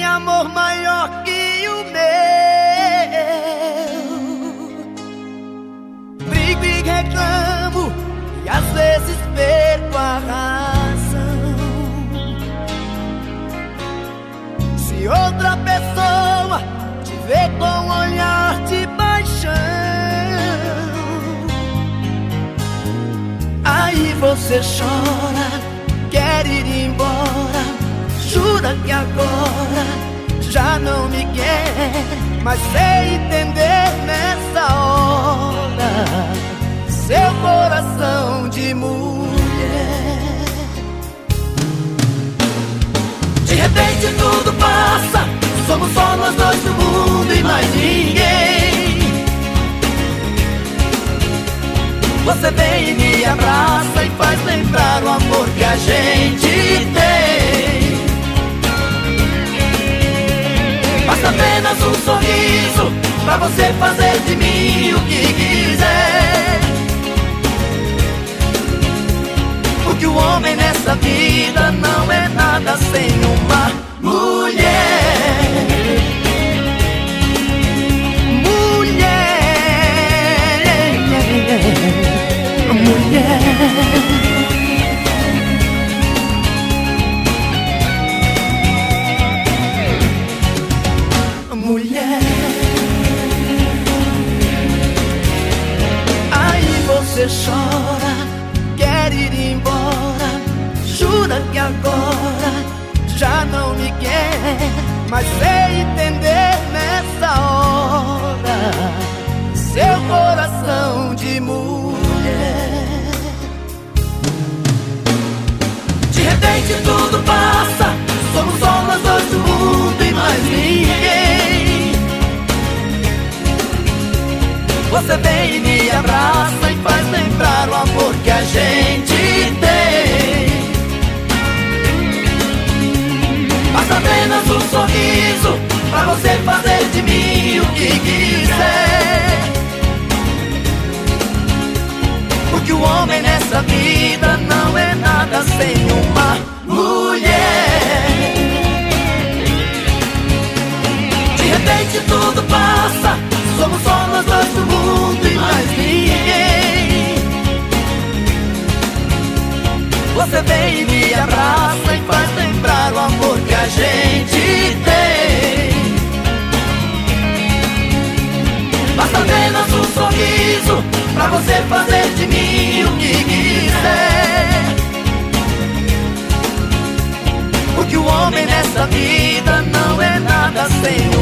amor maior que o meu. Brigo e reclamo e às vezes perco a razão. Se outra pessoa te vê com um olhar de paixão, aí você chora, quer ir embora, jura que agora já não me quer. Mas sei entender nessa hora seu coração de mulher. De repente tudo passa, somos só nós dois no mundo e mais ninguém. Você vem e me abraça e faz lembrar o amor que a gente tem. Basta apenas um sorriso pra você fazer de mim o que quiser. Porque o homem nessa vida não é nada sem uma mulher. Mulher. Aí você chora, quer ir embora, jura que agora já não me quer. Mas sei entender nessa hora seu coração de mulher. De repente tudo passa, somos só nós dois do mundo e mais ninguém. Você vem e me abraça e faz lembrar o amor que a gente tem. Basta apenas um sorriso pra você fazer de mim o que quiser. Porque o homem nessa vida não é nada sem uma mulher. De repente tudo passa, somos só nós dois do mundo e mais ninguém. Você vem e me abraça e faz lembrar o amor que a gente tem. Basta apenas um sorriso pra você fazer de mim o que quiser. Porque o homem nessa vida não é nada sem